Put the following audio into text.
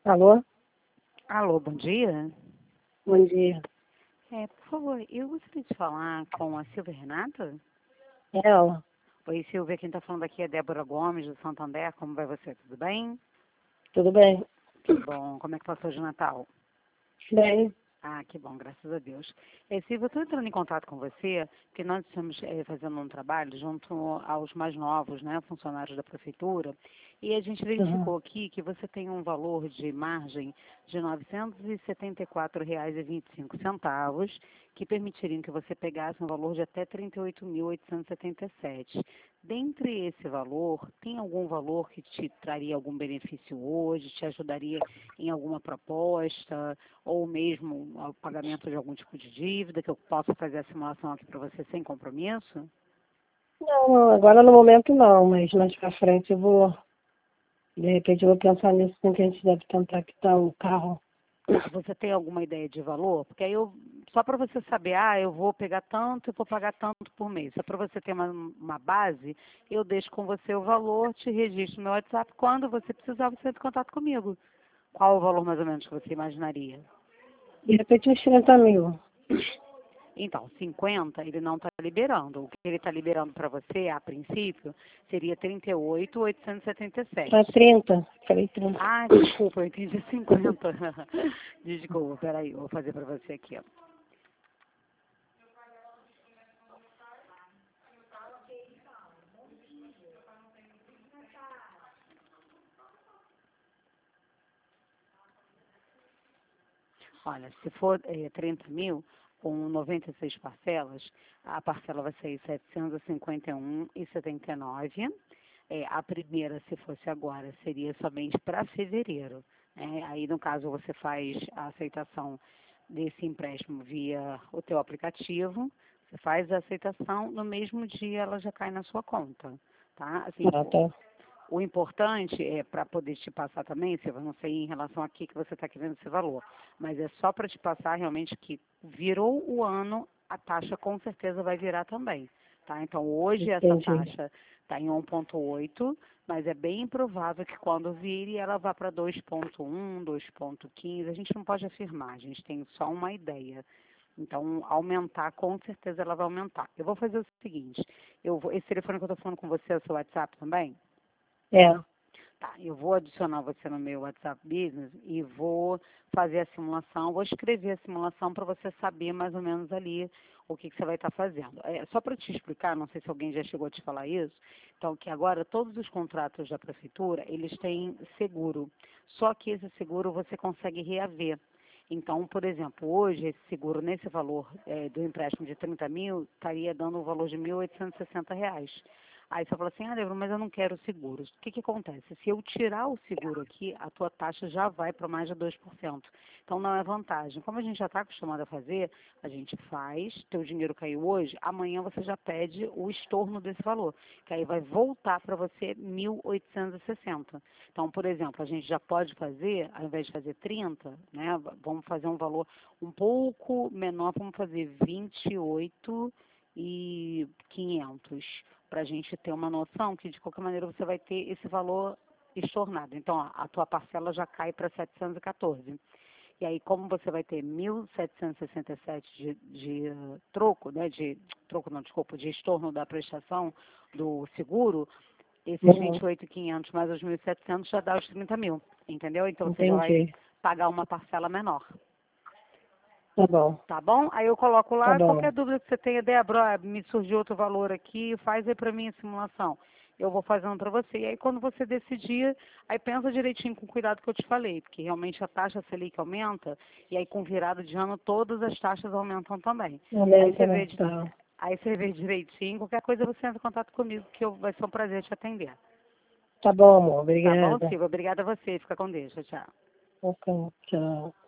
Alô? Alô, bom dia. Bom dia. Por favor, eu gostaria de falar com a Silvia Renata. É ela? Oi, Silvia, quem está falando aqui é Débora Gomes, do Santander. Como vai você? Tudo bem? Tudo bem? Que bom. Como é que passou de Natal? Bem. Ah, que bom, graças a Deus. Silvia, eu estou entrando em contato com você, porque nós estamos fazendo um trabalho junto aos mais novos, né, funcionários da prefeitura, e a gente Uhum. verificou aqui que você tem um valor de margem de R$ 974,25, que permitiriam que você pegasse um valor de até R$ 38.877. Dentre esse valor, tem algum valor que te traria algum benefício hoje, te ajudaria em alguma proposta, ou mesmo ao pagamento de algum tipo de dívida, que eu possa fazer a simulação aqui para você sem compromisso? Não, agora no momento não, mas mais pra frente de repente eu vou pensar nisso, sim, que a gente deve tentar quitar o carro. Tá, você tem alguma ideia de valor? Porque aí só para você saber, eu vou pegar tanto e vou pagar tanto por mês. Só para você ter uma base, eu deixo com você o valor, te registro no meu WhatsApp. Quando você precisar, você entra em contato comigo. Qual o valor mais ou menos que você imaginaria? De repente uns 30 mil. Então, 50 ele não está liberando. O que ele está liberando para você, a princípio, seria 38.877. Tá 30? Falei 30. Ah, desculpa, eu entendi 50. Desculpa, peraí, eu vou fazer para você aqui, ó. Olha, se for 30 mil, com 96 parcelas, a parcela vai sair R$ 751,79. A primeira, se fosse agora, seria somente para fevereiro, né? Aí, no caso, você faz a aceitação desse empréstimo via o teu aplicativo, você faz a aceitação, no mesmo dia ela já cai na sua conta, tá? Assim, Ah, tá. o importante é para poder te passar também, Silvia, não sei em relação a que você está querendo esse valor, mas é só para te passar realmente que virou o ano, a taxa com certeza vai virar também, tá? Então hoje essa Entendi. taxa está em 1,8, mas é bem provável que quando vire ela vá para 2,1, 2,15. A gente não pode afirmar, a gente tem só uma ideia. Então, aumentar, com certeza ela vai aumentar. Eu vou fazer o seguinte, esse telefone que eu estou falando com você é o seu WhatsApp também? É. Tá, eu vou adicionar você no meu WhatsApp Business e vou fazer a simulação, vou escrever a simulação para você saber mais ou menos ali o que você vai estar fazendo. Só para te explicar, não sei se alguém já chegou a te falar isso, então que agora todos os contratos da prefeitura, eles têm seguro, só que esse seguro você consegue reaver. Então, por exemplo, hoje esse seguro nesse valor do empréstimo de 30 mil estaria dando o valor de R$ 1.860. Aí você fala assim, Débora, mas eu não quero seguros. O que que acontece? Se eu tirar o seguro aqui, a tua taxa já vai para mais de 2%. Então não é vantagem. Como a gente já está acostumado a fazer, a gente faz, teu dinheiro caiu hoje, amanhã você já pede o estorno desse valor, que aí vai voltar para você 1.860. Então, por exemplo, a gente já pode fazer, ao invés de fazer 30, né, vamos fazer um valor um pouco menor, vamos fazer 28.500 para a gente ter uma noção que de qualquer maneira você vai ter esse valor estornado. Então, ó, a tua parcela já cai para 714. E aí, como você vai ter 1.767 de troco, né, de troco não, desculpa, de estorno da prestação do seguro, esses Uhum. 28.500 mais os 1.700 já dá os 30 mil, entendeu? Então, você já vai Entendi. pagar uma parcela menor. Tá bom. Tá bom? Aí eu coloco Tá lá, bom. qualquer dúvida que você tenha, Débora, me surgiu outro valor aqui, faz aí pra mim a simulação. Eu vou fazendo pra você. E aí quando você decidir, aí pensa direitinho com o cuidado que eu te falei, porque realmente a taxa Selic aumenta, e aí com virada de ano todas as taxas aumentam também. Aí Aumenta, você vê, né? Tá. aí você vê direitinho, qualquer coisa você entra em contato comigo, que vai ser um prazer te atender. Tá bom, amor. Tá bom, Obrigada. Silvia? Obrigada a você. Fica com Deus. Tchau, tchau. Ok. Tchau.